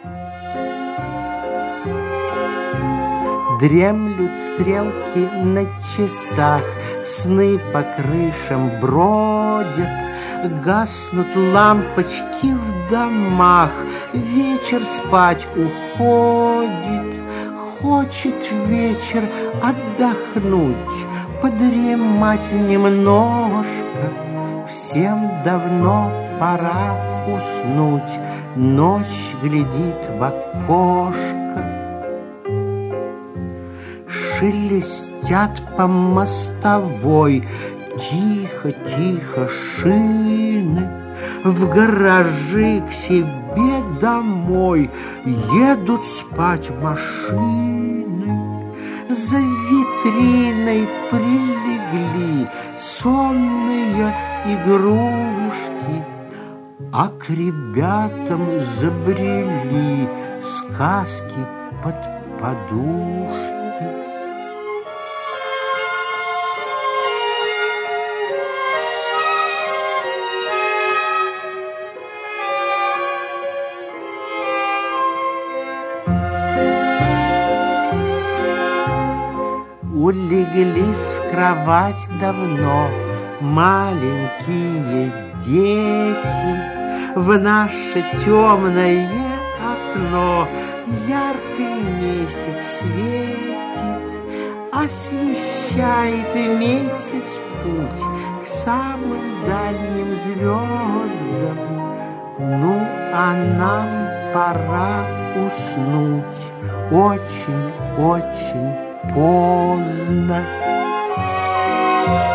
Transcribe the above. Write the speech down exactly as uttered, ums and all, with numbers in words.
Дремлют стрелки на часах, сны по крышам бродят, гаснут лампочки в домах, вечер спать уходит. Хочет вечер отдохнуть, подремать немножко. Всем давно пора уснуть, ночь глядит в окошко. Шелестят по мостовой тихо-тихо шины, в гаражи к себе домой едут спать машины. За витриной прилегли сонные игрушки, а к ребятам забрели сказки под подушки. Улеглись в кровать давно маленькие дети. В наше темное окно яркий месяц светит, освещает месяц путь к самым дальним звездам. Ну, а нам пора уснуть очень-очень поздно.